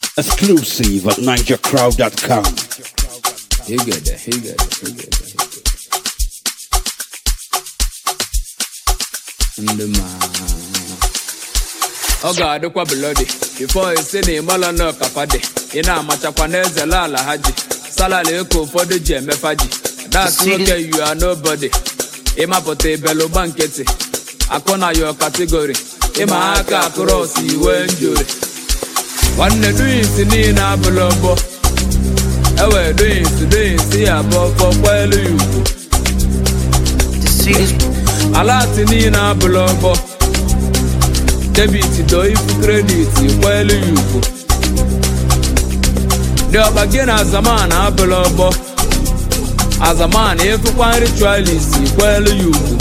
Exclusive at NigerCrowd.com. He got that. Ọ ga-adịkwa bloody before isi na ịmala na ọkapade ị na-amachakwa n'eze ala ha ji salala eko ụfọdụ ji emefa ji that's okay, you are nobody. Ịmapụta ibelụgba nkịtị akụ na your category ịma aka across iwe njuri nwanne duinsi niile abụla ọbọ ewe duinsi ya bụ ọfọ kwelu ya ugwu alati niile abụla ọbọ debit do ifu credit kwelu ya ugwu ndị ọba gị na azaman abụla ọbọ azaman efukwa ritualist kwelu ya ugwu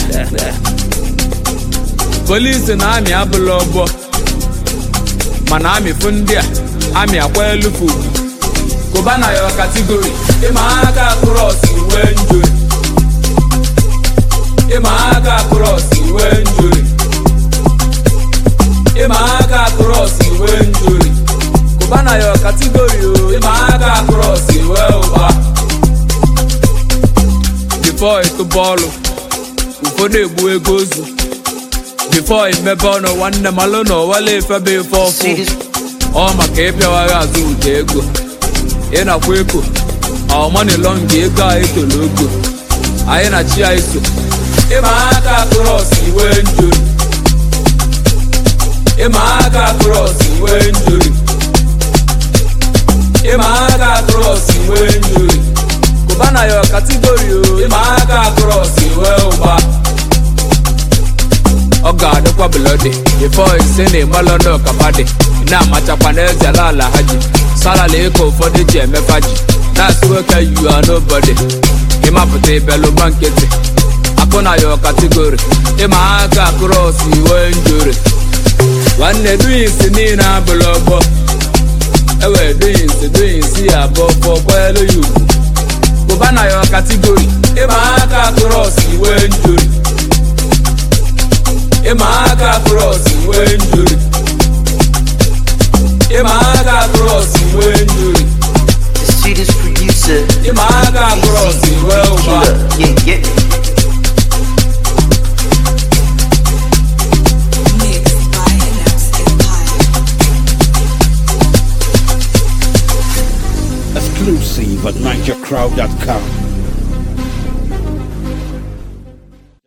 polisi na amị abụla ọbọ mana amị fụ ndị a amị akwa elu fụ kụba na your category ịma aka cross iwe njuri ịma aka cross iwe njuri ịma aka cross iwe njuri kụba na your category ịma aka cross iwe ụba before ịtụ bọọlụ ụfọdụ egbu ego ozu before imebe ọnụ nwanne malụ na ọwala efebe ife ọfụ ọ maka ịpịawagha azụ ụda ego ịnakwa eko ọmanilọnga ego a etolo ogo anyị na chi anyị so ịma aka cross iwe njuri ịma aka cross iwe njuri ịma aka cross iwe njuri kụba na your category ịma aka cross iwe ụba ọ ga-adịkwa bloody before isi na ịmalụ na ọkapade na-amachakwa n'eze ala ha ji salala eko ụfọdụ ji emefa ji that's okay, you are nobody. Ịmapụta ibelụgba nkịtị akụ na your category ịma aka cross iwe njuri nwanne duinsi niile abụla ọbọ ewe duinsi ya bụ ọfọ kwelu ya ugwu kụba na your category ịma aka cross iwe njuri ịma aka cross iwe njuri ịma aka cross iwe njuri The sweetest producer. ịma aka cross iwe ụba Yeah. Mixed by Alex Empire. Exclusive at NigerCrowd.com.